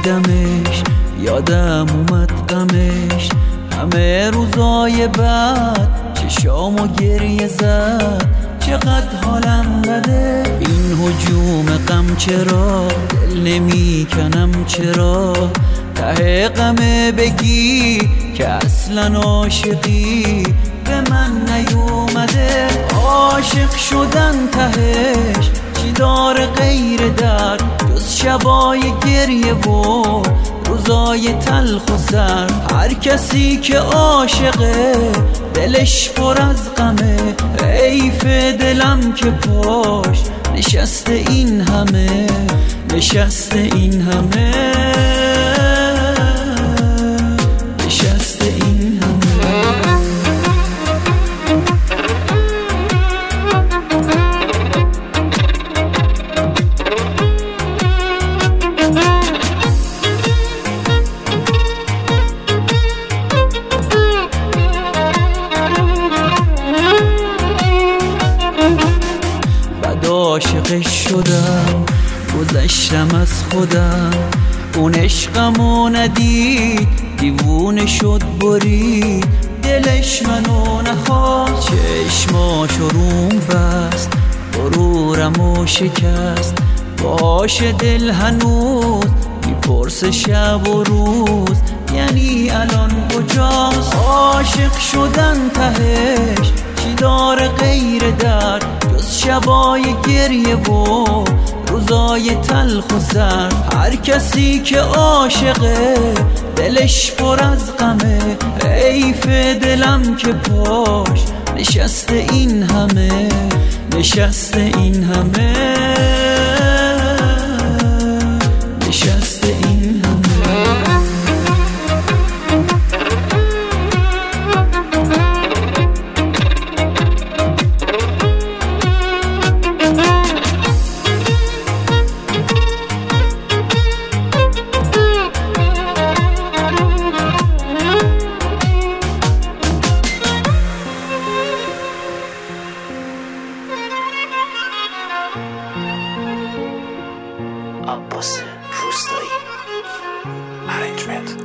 دیدمش یادم اومد غمش، همه روزای بعد چشامو گریه زد، چقدر حالم بده. این هجوم غم چرا دل نمیکنم، چرا ته غمه بگی که اصلا عاشقی به من نیومده. عاشق شدن تهش چی داره غیر درد، جز شبای گریه و روزای تلخ و سرد. هر کسی که عاشقه دلش پر از غمه، حیف دلم که پاش نشسته این همه، نشسته این همه، نشسته این همه. عاشقش شدم گذشتم از خودم، اون عشقمو ندید دیوونه شد برید، دلش منو نخواست چشماشو روم بست، غرورمو شکست. باشه دل هنوز میپرسه شب و روز، یعنی الان کجاست؟ عاشق شدن تهش چی داره غیر درد، جز شبای گریه و روزای تلخ و سرد. هر کسی که عاشقه دلش پر از غمه، حیف دلم که پاش نشسته این همه، نشسته این همه، نشسته این همه. عباس روستایی Arrangement